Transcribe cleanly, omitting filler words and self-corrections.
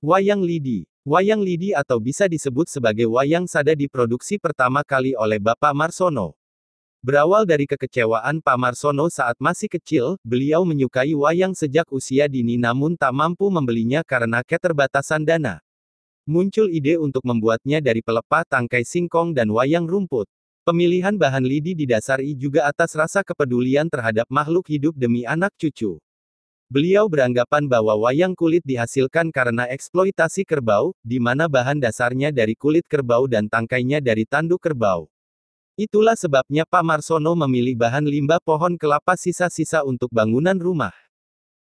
Wayang lidi. Wayang lidi atau bisa disebut sebagai wayang sada diproduksi pertama kali oleh Bapak Marsono. Berawal dari kekecewaan Pak Marsono saat masih kecil, beliau menyukai wayang sejak usia dini namun tak mampu membelinya karena keterbatasan dana. Muncul ide untuk membuatnya dari pelepah tangkai singkong dan wayang rumput. Pemilihan bahan lidi didasari juga atas rasa kepedulian terhadap makhluk hidup demi anak cucu. Beliau beranggapan bahwa wayang kulit dihasilkan karena eksploitasi kerbau, di mana bahan dasarnya dari kulit kerbau dan tangkainya dari tanduk kerbau. Itulah sebabnya Pak Marsono memilih bahan limbah pohon kelapa sisa-sisa untuk bangunan rumah.